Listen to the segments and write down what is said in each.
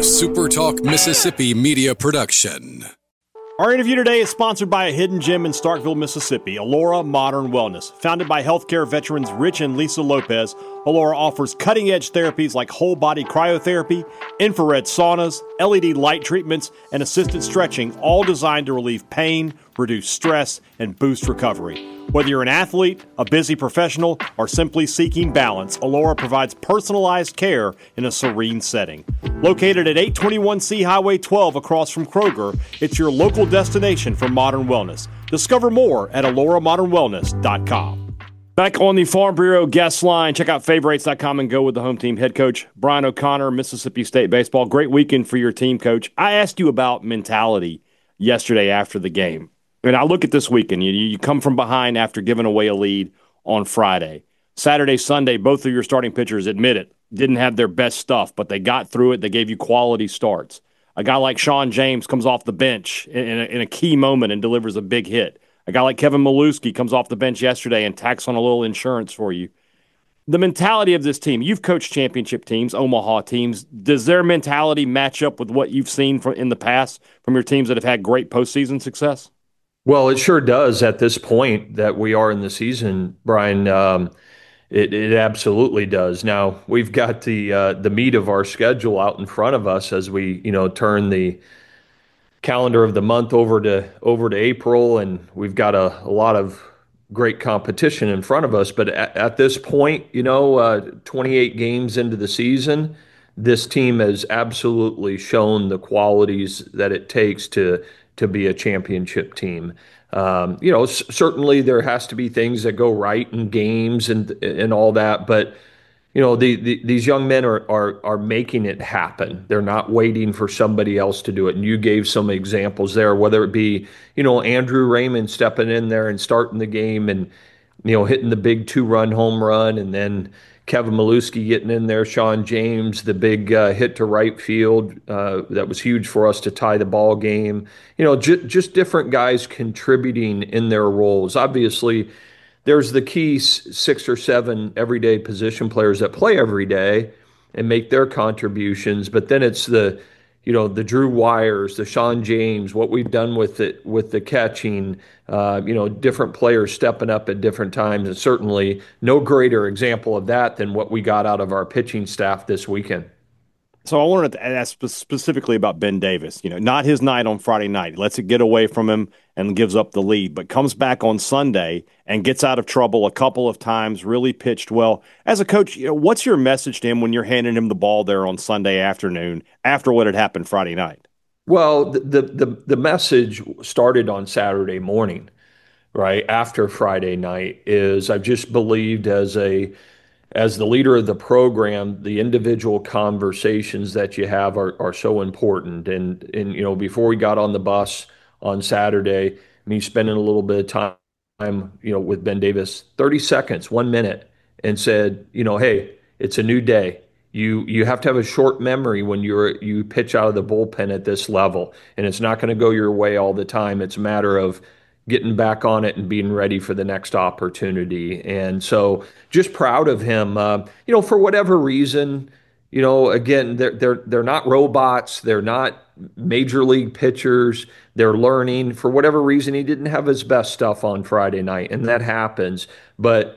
SuperTalk Mississippi media production. Our interview today is sponsored by a hidden gem in Starkville, Mississippi, Allura Modern Wellness. Founded by healthcare veterans Rich and Lisa Lopez, Allura offers cutting-edge therapies like whole-body cryotherapy, infrared saunas, LED light treatments, and assisted stretching, all designed to relieve pain, reduce stress, and boost recovery. Whether you're an athlete, a busy professional, or simply seeking balance, Allura provides personalized care in a serene setting. Located at 821C Highway 12 across from Kroger, it's your local destination for modern wellness. Discover more at AlluraModernWellness.com. Back on the Farm Bureau guest line, check out favorites.com and go with the home team head coach, Brian O'Connor, Mississippi State Baseball. Great weekend for your team, coach. I asked you about mentality yesterday after the game. And I look at this weekend. You come from behind after giving away a lead on Friday. Saturday, Sunday, both of your starting pitchers admit it, didn't have their best stuff, but they got through it. They gave you quality starts. A guy like Sean James comes off the bench in a key moment and delivers a big hit. A guy like Kevin Milewski comes off the bench yesterday and tacks on a little insurance for you. The mentality of this team, you've coached championship teams, Omaha teams. Does their mentality match up with what you've seen in the past from your teams that have had great postseason success? Well, it sure does at this point that we are in the season, Brian. It absolutely does. Now we've got the meat of our schedule out in front of us as we turn the calendar of the month over to April, and we've got a lot of great competition in front of us. But at this point, 28 games into the season, this team has absolutely shown the qualities that it takes to be a championship team. Certainly there has to be things that go right in games and all that, but these young men are making it happen. They're not waiting for somebody else to do it. And you gave some examples there, whether it be Andrew Raymond stepping in there and starting the game and hitting the big 2-run home run, and then Kevin Milewski getting in there, Sean James, the big hit to right field that was huge for us to tie the ball game. Just different guys contributing in their roles. Obviously, there's the key 6 or 7 everyday position players that play every day and make their contributions, but then it's the Drew Wires, the Sean James, what we've done with the catching, different players stepping up at different times, and certainly no greater example of that than what we got out of our pitching staff this weekend. So I wanted to ask specifically about Ben Davis. Not his night on Friday night. He lets it get away from him and gives up the lead, but comes back on Sunday and gets out of trouble a couple of times, really pitched well. As a coach, what's your message to him when you're handing him the ball there on Sunday afternoon after what had happened Friday night? Well, the message started on Saturday morning, right after Friday night. Is I've just believed as the leader of the program, the individual conversations that you have are so important. And before we got on the bus on Saturday, me spending a little bit of time, with Ben Davis, 30 seconds, 1 minute, and said, hey, it's a new day. You have to have a short memory when you pitch out of the bullpen at this level, and it's not going to go your way all the time. It's a matter of getting back on it and being ready for the next opportunity. And so just proud of him, for whatever reason, again, they're not robots. They're not major league pitchers. They're learning. For whatever reason, he didn't have his best stuff on Friday night, and that happens. But,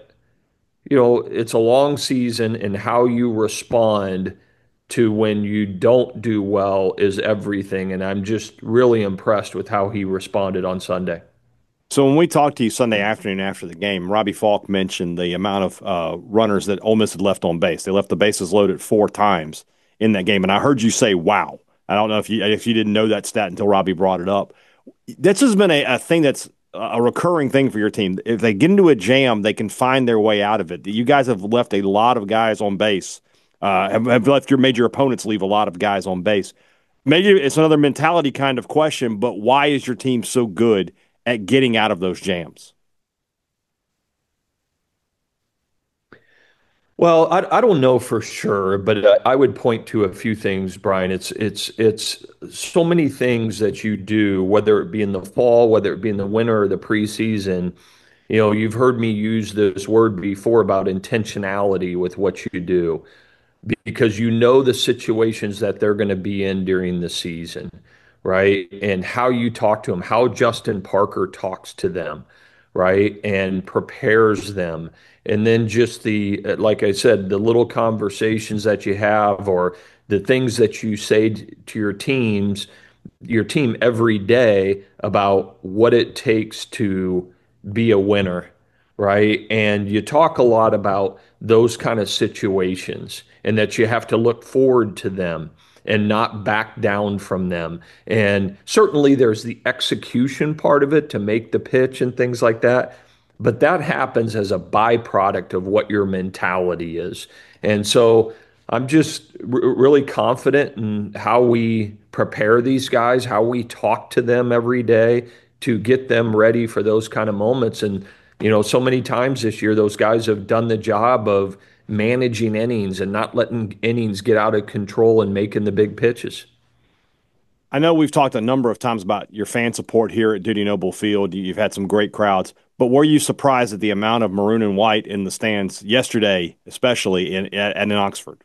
it's a long season, and how you respond to when you don't do well is everything. And I'm just really impressed with how he responded on Sunday. So when we talked to you Sunday afternoon after the game, Robbie Falk mentioned the amount of runners that Ole Miss had left on base. They left the bases loaded 4 times in that game, and I heard you say, wow. I don't know if you didn't know that stat until Robbie brought it up. This has been a thing that's a recurring thing for your team. If they get into a jam, they can find their way out of it. You guys have left a lot of guys on base, have left your major opponents leave a lot of guys on base. Maybe it's another mentality kind of question, but why is your team so good at getting out of those jams? Well, I don't know for sure, but I would point to a few things, Brian. It's so many things that you do, whether it be in the fall, whether it be in the winter or the preseason. You've heard me use this word before about intentionality with what you do. because you know the situations that they're going to be in during the season, right? And how you talk to them, how Justin Parker talks to them, right? And prepares them. And then just like I said, the little conversations that you have or the things that you say to your team every day about what it takes to be a winner, right? And you talk a lot about those kind of situations and that you have to look forward to them and not back down from them. And certainly there's the execution part of it to make the pitch and things like that. But that happens as a byproduct of what your mentality is. And so I'm just really confident in how we prepare these guys, how we talk to them every day to get them ready for those kind of moments. And, so many times this year, those guys have done the job of managing innings and not letting innings get out of control and making the big pitches. I know we've talked a number of times about your fan support here at Dudy Noble Field. You've had some great crowds, but were you surprised at the amount of maroon and white in the stands yesterday, especially in Oxford?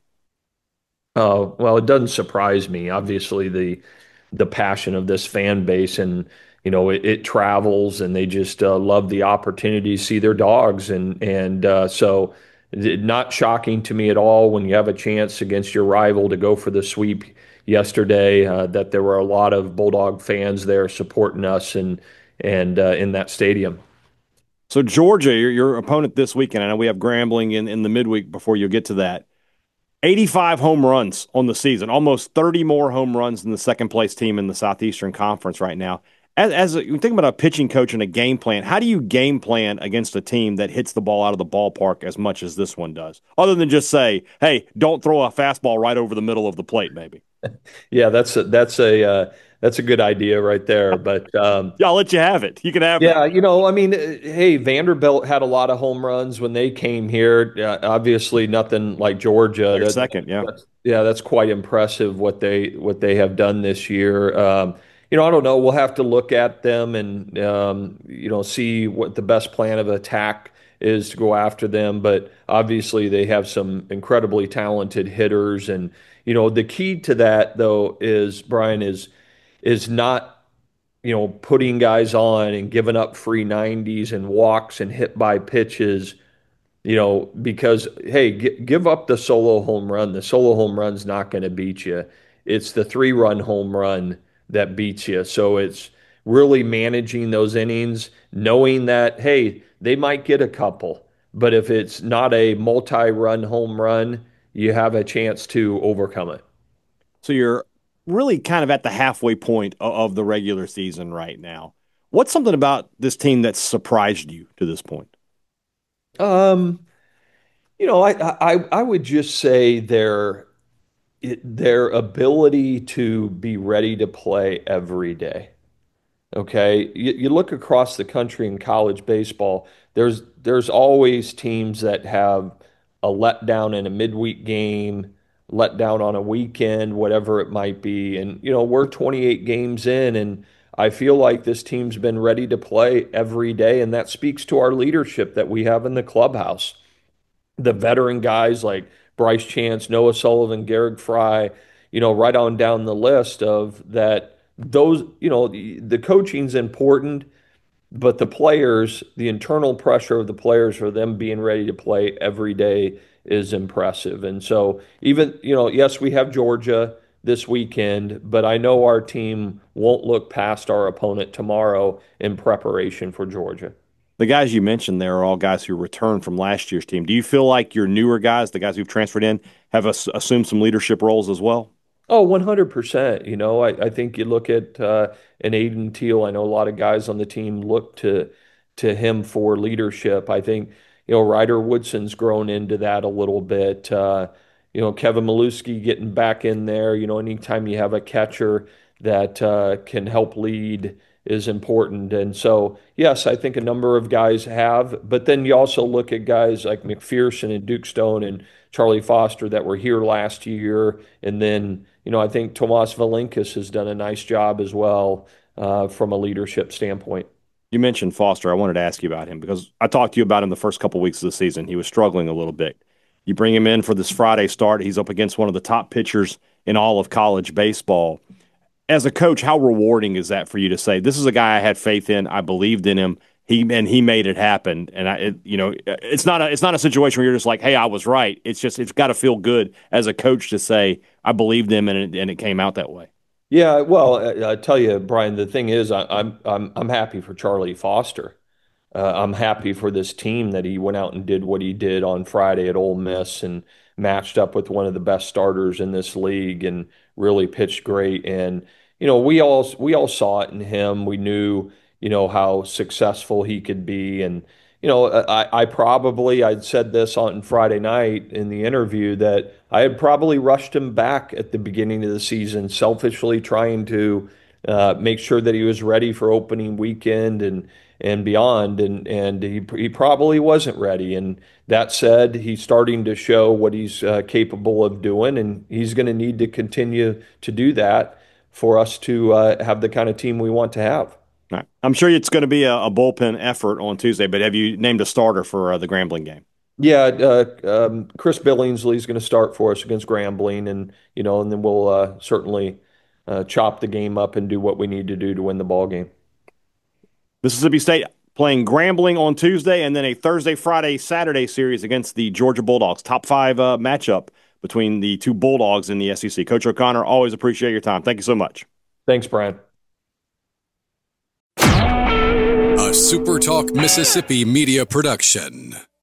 Oh, well, it doesn't surprise me. Obviously, the passion of this fan base and it travels and they just love the opportunity to see their dogs and not shocking to me at all when you have a chance against your rival to go for the sweep yesterday that there were a lot of Bulldog fans there supporting us and in that stadium. So Georgia, your opponent this weekend, I know we have Grambling in the midweek before you get to that. 85 home runs on the season, almost 30 more home runs than the second place team in the Southeastern Conference right now. As you think about a pitching coach and a game plan, how do you game plan against a team that hits the ball out of the ballpark as much as this one does? Other than just say, hey, don't throw a fastball right over the middle of the plate, maybe. Yeah, that's a good idea right there. But Yeah, I'll let you have it. You can have it. yeah, I mean, hey, Vanderbilt had a lot of home runs when they came here. Obviously, nothing like Georgia. Their second, yeah. That's quite impressive what they have done this year. I don't know. We'll have to look at them and see what the best plan of attack is to go after them. But obviously, they have some incredibly talented hitters, and the key to that though is Brian is not putting guys on and giving up free 90s and walks and hit by pitches, because, hey, give up the solo home run. The solo home run's not going to beat you. It's the 3-run home run that beats you. So it's really managing those innings, knowing that, hey, they might get a couple, but if it's not a multi-run home run, you have a chance to overcome it. So you're really kind of at the halfway point of the regular season right now. What's something about this team that surprised you to this point? Um, I would just say their ability to be ready to play every day. Okay, you look across the country in college baseball. There's always teams that have a letdown in a midweek game, letdown on a weekend, whatever it might be. And we're 28 games in, and I feel like this team's been ready to play every day, and that speaks to our leadership that we have in the clubhouse. The veteran guys like Bryce Chance, Noah Sullivan, Garrick Fry, right on down the list of that. Those, the coaching's important, but the players, the internal pressure of the players for them being ready to play every day is impressive. And so even, yes, we have Georgia this weekend, but I know our team won't look past our opponent tomorrow in preparation for Georgia. The guys you mentioned there are all guys who returned from last year's team. Do you feel like your newer guys, the guys who've transferred in, have assumed some leadership roles as well? Oh, 100%. I think you look at an Aiden Teal. I know a lot of guys on the team look to him for leadership. I think, Ryder Woodson's grown into that a little bit. Kevin Maluski getting back in there. Anytime you have a catcher that can help lead is important. And so, yes, I think a number of guys have. But then you also look at guys like McPherson and Duke Stone and Charlie Foster that were here last year. And then, I think Tomas Valinkas has done a nice job as well from a leadership standpoint. You mentioned Foster. I wanted to ask you about him because I talked to you about him the first couple of weeks of the season. He was struggling a little bit. You bring him in for this Friday start. He's up against one of the top pitchers in all of college baseball. As a coach, how rewarding is that for you to say, this is a guy I had faith in, I believed in him, he made it happen. And it's not a situation where you're just like, hey, I was right. It's got to feel good as a coach to say I believed him and it came out that way. Yeah, well, I tell you, Brian, the thing is, I'm happy for Charlie Foster. I'm happy for this team that he went out and did what he did on Friday at Ole Miss and matched up with one of the best starters in this league and really pitched great. And we all saw it in him. We knew how successful he could be. And I'd said this on Friday night in the interview that I had probably rushed him back at the beginning of the season, selfishly trying to make sure that he was ready for opening weekend and beyond, and he probably wasn't ready. And that said, he's starting to show what he's capable of doing, and he's going to need to continue to do that for us to have the kind of team we want to have. Right. I'm sure it's going to be a bullpen effort on Tuesday, but have you named a starter for the Grambling game? Yeah, Chris Billingsley is going to start for us against Grambling, and then we'll certainly chop the game up and do what we need to do to win the ball game. Mississippi State playing Grambling on Tuesday, and then a Thursday, Friday, Saturday series against the Georgia Bulldogs. Top 5 matchup between the two Bulldogs in the SEC. Coach O'Connor, always appreciate your time. Thank you so much. Thanks, Brian. A SuperTalk Mississippi media production.